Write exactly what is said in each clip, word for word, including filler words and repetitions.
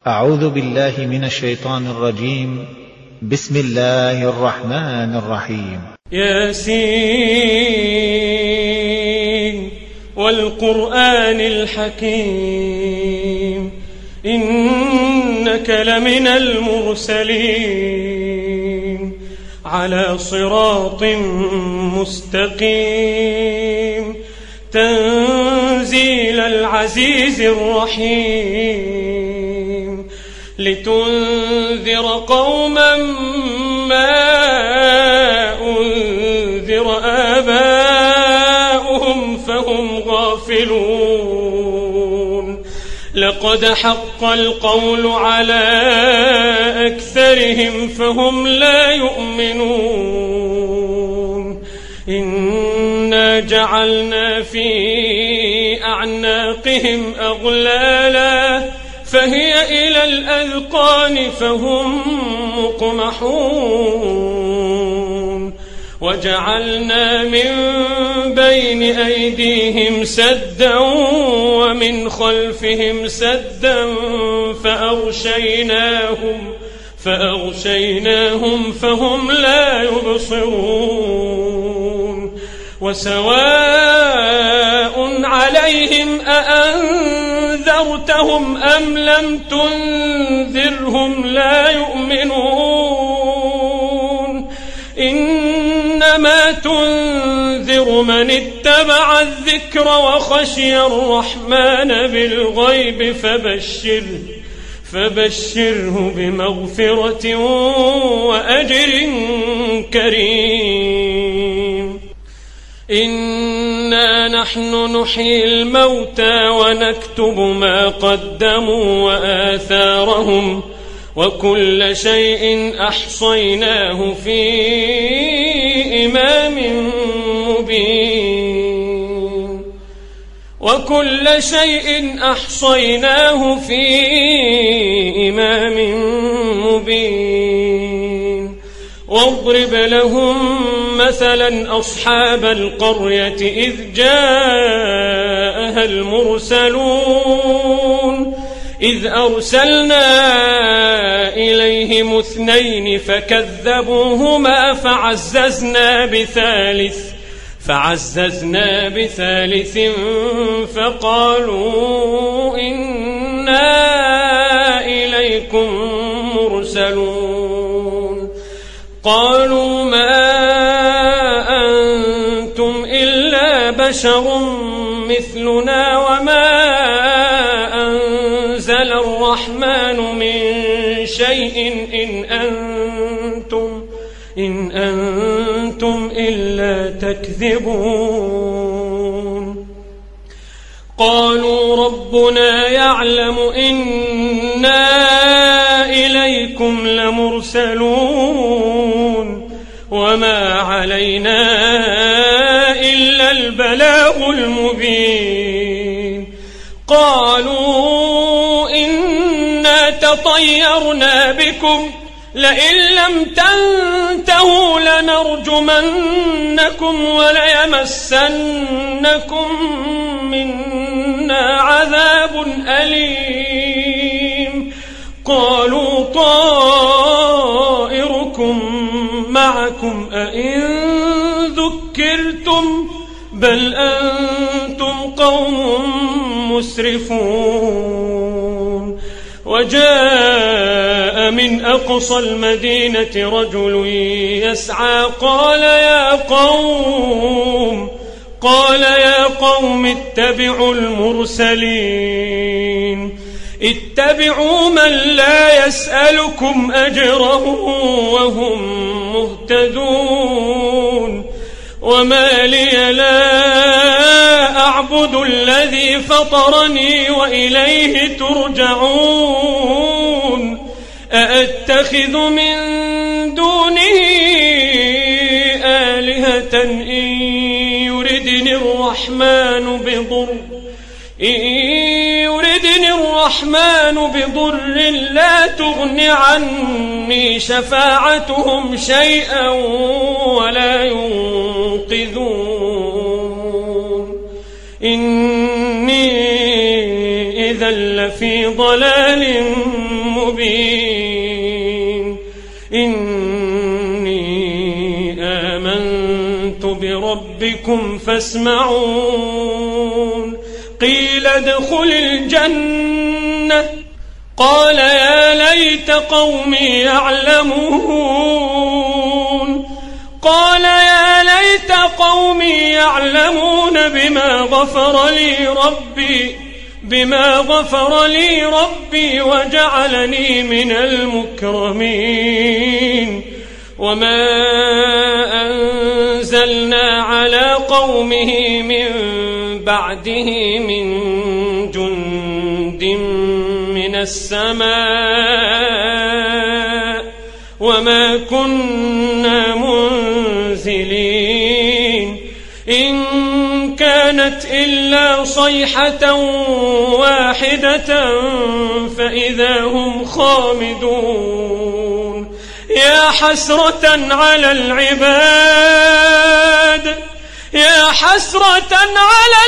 أعوذ بالله من الشيطان الرجيم. بسم الله الرحمن الرحيم. ياسين والقرآن الحكيم إنك لمن المرسلين على صراط مستقيم تنزيل العزيز الرحيم لتنذر قوما ما أنذر آباؤهم فهم غافلون لقد حق القول على أكثرهم فهم لا يؤمنون إنا جعلنا في أعناقهم أغلالا فهي إلى الأذقان فهم مقمحون وجعلنا من بين أيديهم سدا ومن خلفهم سدا فأغشيناهم فأغشيناهم فهم لا يبصرون وسواء عليهم أأنذرتهم أم لم تنذرهم لا يؤمنون إنما تنذر من اتبع الذكر وخشي الرحمن بالغيب فبشره فبشره بمغفرة وأجر كريم إنا نحن نحيي الموتى ونكتب ما قدموا وآثارهم وكل شيء أحصيناه في إمام مبين وكل شيء أحصيناه في إمام مبين واضرب لهم مثلا أصحاب القرية إذ جاءها المرسلون إذ أرسلنا إليهم اثنين فكذبوهما فعززنا بثالث فعززنا بثالث فقالوا إنا إليكم مرسلون قالوا ما أنتم إلا بشر مثلنا وما أنزل الرحمن من شيء إن أنتم إن أنتم إلا تكذبون قالوا ربنا يعلم إنا إليكم لمرسلون وما علينا إلا البلاغ المبين قالوا إنا تطيرنا بكم لئن لم تنتهوا لنرجمنكم وليمسنكم منا عذاب أليم قالوا طائركم معكم أئن ذكرتم بل أنتم قوم مسرفون وجاء من أقصى المدينة رجل يسعى قال يا قوم قال يا قوم اتبعوا المرسلين اتبعوا من لا يسألكم أجره وهم مهتدون وما لي لا أعبد الذي فطرني وإليه ترجعون أأتخذ من دونه آلهة إن يردني الرحمن بضر إن يردني الرحمن بضر لا تغن عني شفاعتهم شيئا ولا ينقذون إني إذا لفي ضلال ربكم فاسمعون قيل ادخل الجنة قال يا ليت قومي يعلمون قال يا ليت قومي يعلمون بما غفر لي ربي بما غفر لي ربي وجعلني من المكرمين وما أنزلنا على قومه من بعده من جند من السماء وما كنا منزلين إن كانت إلا صيحة واحدة فإذا هم خامدون يا حسرة على العباد يا حسرة على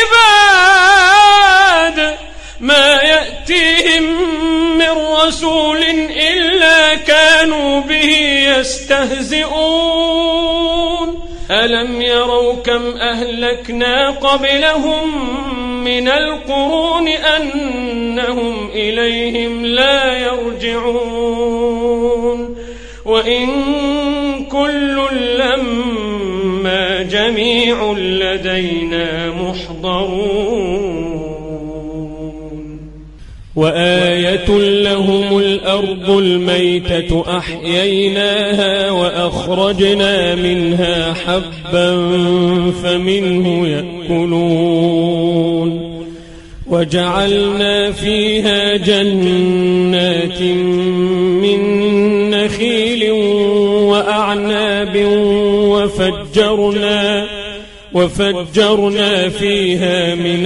العباد ما يأتيهم من رسول إلا كانوا به يستهزئون ألم يروا كم أهلكنا قبلهم من القرون أنهم إليهم لا يرجعون وإن كل لما جميع لدينا محضرون وآية لهم الأرض الميتة أحييناها وأخرجنا منها حبا فمنه يأكلون وجعلنا فيها جنات من نخيل وأعناب وفجرنا وفجرنا فيها من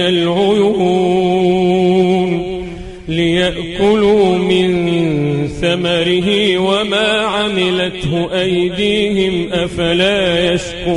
العيون ليأكلوا من ثمره وما عملته أيديهم أفلا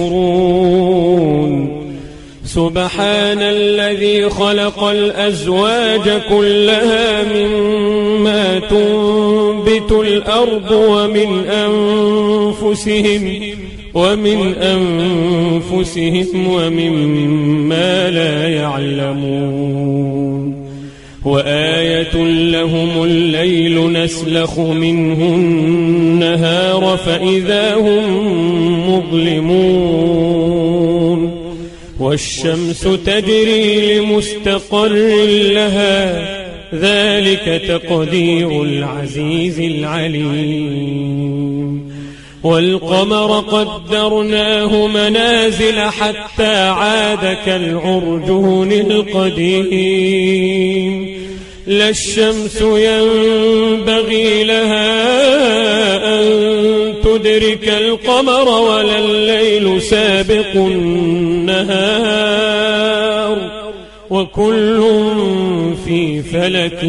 يشكرون سبحان الذي خلق الأزواج كلها مما تنبت الأرض ومن أنفسهم ومن أنفسهم ومما لا يعلمون وآية لهم الليل نسلخ منه النهار فإذا هم مظلمون والشمس تجري لمستقر لها ذلك تقدير العزيز العليم والقمر قدرناه منازل حتى عاد كالعرجون القديم لا الشمس ينبغي لها أن تدرك القمر ولا الليل سابق النهار وكل في فلك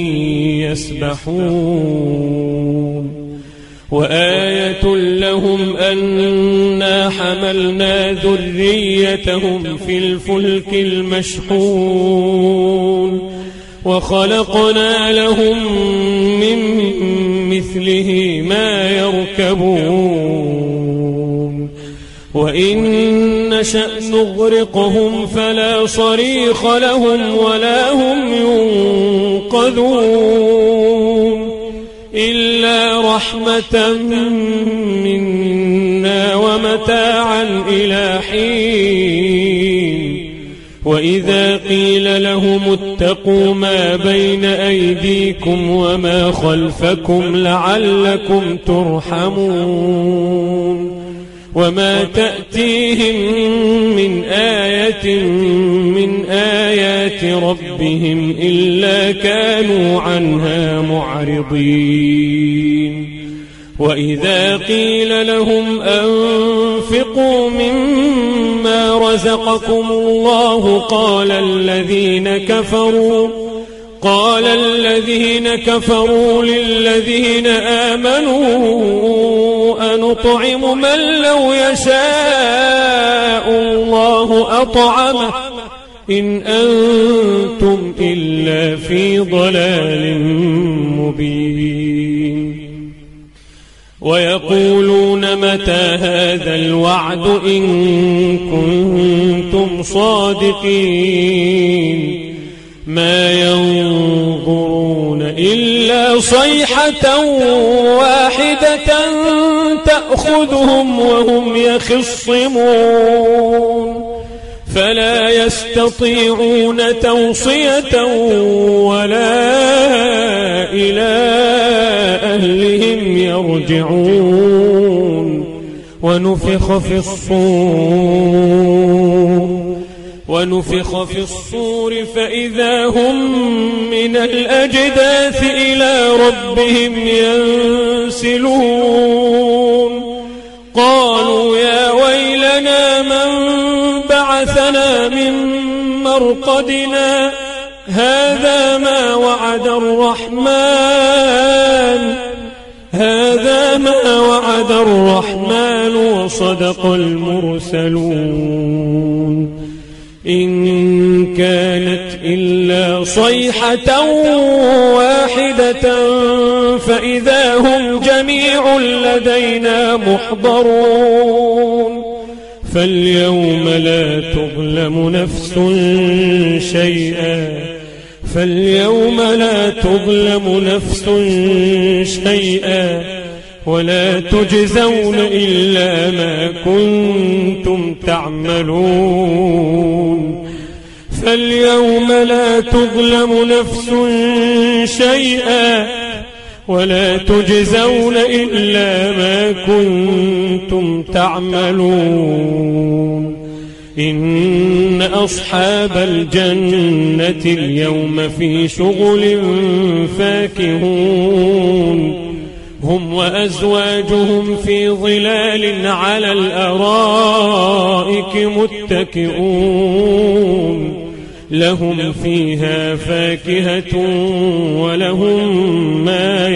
يسبحون وآية لهم أنا حملنا ذريتهم في الفلك المشحون وخلقنا لهم من مثله ما يركبون وإن نشأ نغرقهم فلا صريخ لهم ولا هم ينقذون إلا رحمة منا ومتاعا إلى حين وإذا قيل لهم اتقوا ما بين أيديكم وما خلفكم لعلكم ترحمون وما تأتيهم من آية من آيات ربهم إلا كانوا عنها معرضين وإذا قيل لهم أنفقوا مما رزقكم الله قال الذين كفروا قال الذين كفروا للذين آمنوا أنطعم من لو يشاء الله أطعمه إن أنتم إلا في ضلال مبين ويقولون متى هذا الوعد إن كنتم صادقين ما ينظرون إلا صيحة واحدة تأخذهم وهم يخصمون فلا يستطيعون توصية ولا إلى أهلهم يرجعون ونفخ في الصور ونفخ في الصور فإذا هم من الأجداث إلى ربهم ينسلون قالوا يا ويلنا من بعثنا من مرقدنا هذا ما وعد الرحمن هذا ما وعد الرحمن وصدق المرسلون إن كانت إلا صيحة واحدة فإذا هم جميع لدينا محضرون فاليوم لا تظلم نفس شيئا فاليوم لا تظلم نفس شيئا ولا تجزون إلا ما كنتم تعملون فاليوم لا تظلم نفس شيئا ولا تجزون إلا ما كنتم تعملون إن أصحاب الجنة اليوم في شغل فاكهون هم وأزواجهم في ظلال على الأرائك متكئون لهم فيها فاكهة ولهم ما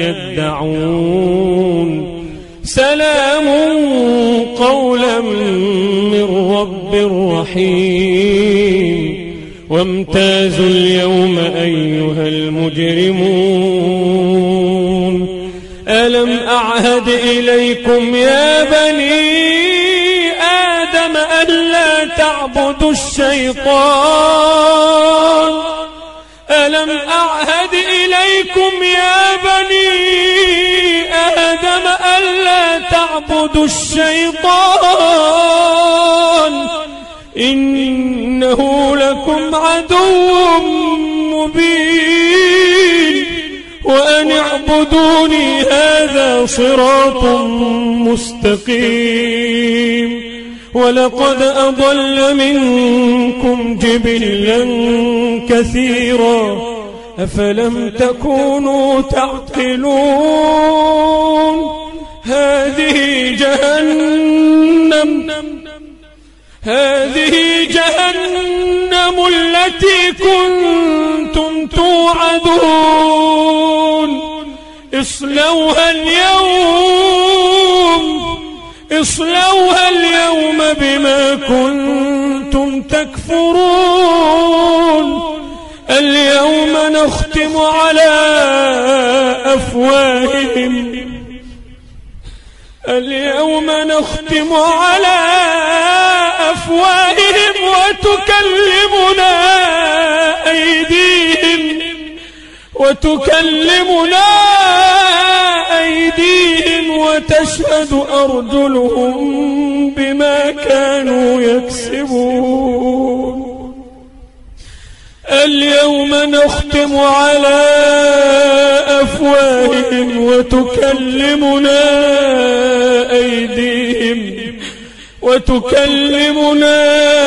يدعون سلام قولا من رب رحيم وامتازوا اليوم أيها المجرمون ألم أعهد إليكم يا بني آدم ألا تعبدوا الشيطان ألم أعهد إليكم يا بني آدم ألا تعبدوا الشيطان إنه لكم عدو مبين وأن اعبدوني هذا صراط مستقيم ولقد أضل منكم جبلا كثيرا أفلم تكونوا تعقلون هذه جهنم هذه جهنم التي كنتم توعدون اصلوها اليوم اصلوها اليوم بما كنتم تكفرون اليوم نختم على أفواههم اليوم نختم على أفواههم وتكلمنا أيديهم وتكلمنا أيديهم وتشهد أرجلهم بما كانوا يكسبون اليوم نختم على أفواههم وتكلمنا أيديهم وتكلمنا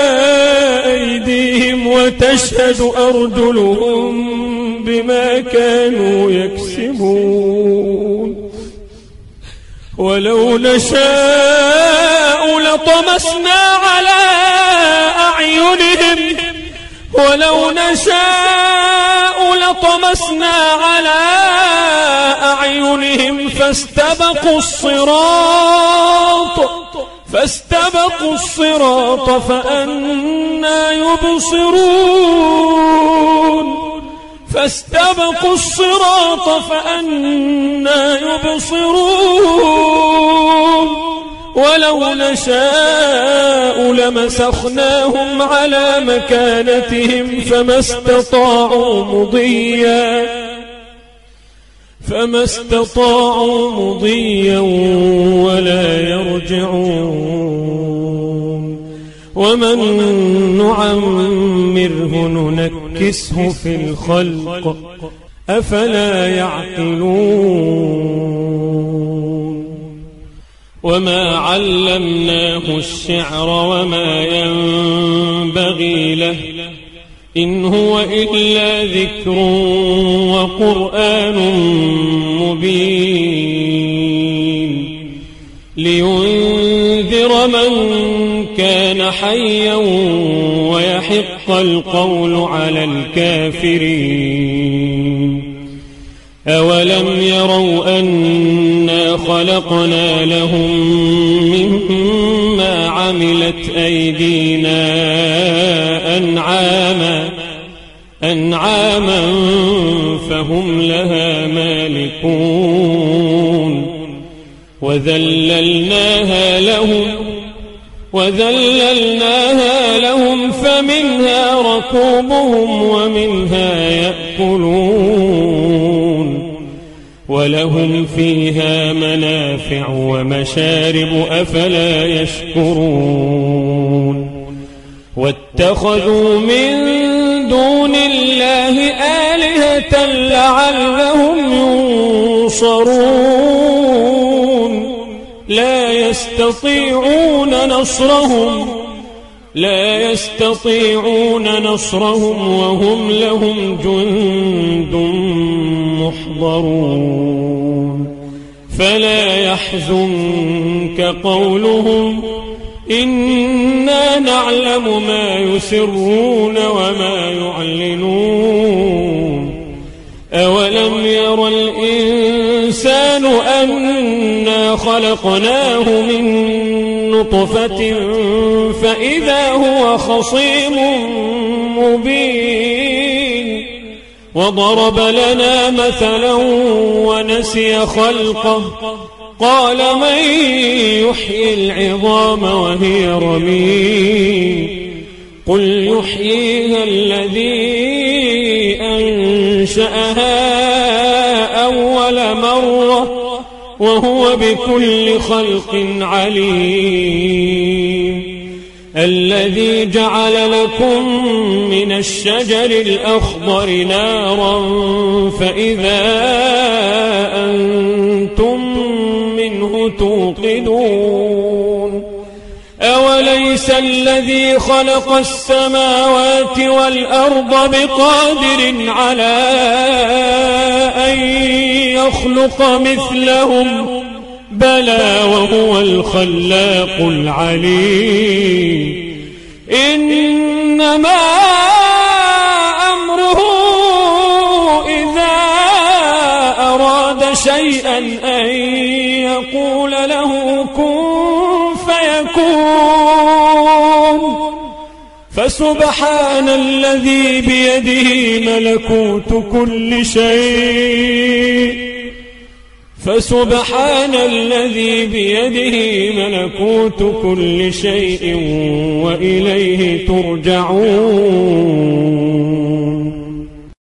أيديهم وتشهد أرجلهم بما كانوا يكسبون ولو نشاء لطمسنا على أعينهم ولو نشاء لطمسنا على أعينهم فاستبقوا الصراط فاستبقوا الصراط فأنى يبصرون فاستبقوا الصراط فأنى يبصرون ولو نشاء لمسخناهم على مكانتهم فما استطاعوا مضيا فما استطاعوا مضيا ولا يرجعون ومن نعمره ننكسه في الخلق أفلا يعقلون وما علمناه الشعر وما ينبغي له إن هو إلا ذكر وقرآن مبين لينذر من كان حيا ويحق القول على الكافرين أولم يروا أنا خلقنا لهم مما عملت أيدينا أنعاما أنعاما فهم لها مالكون وذللناها لهم وذللناها لهم فمنها ركوبهم ومنها يأكلون ولهم فيها منافع ومشارب أفلا يشكرون واتخذوا من دون الله آلهة لعلهم ينصرون لا يستطيعون نصرهم لا يستطيعون نصرهم وهم لهم جند محضرون فلا يحزنك قولهم إنا نعلم ما يسرون وما يعلنون أولم ير الإنسان أنا خلقناه من نطفة فإذا هو خصيم مبين وضرب لنا مثلا ونسي خلقه قال من يحيي العظام وهي رميم قل يحييها الذي أنشأها أول مرة وهو بكل خلق عليم الذي جعل لكم من الشجر الأخضر نارا فإذا أنتم منه توقدون أوليس الذي خلق السماوات والأرض بقادر على أن يخلق مثلهم بلى وهو الخلاق العليم إنما أمره إذا أراد شيئا أن يقول له كن فيكون فسبحان الذي بيده ملكوت كل شيء فسبحان الذي بيده ملكوت كل شيء وإليه ترجعون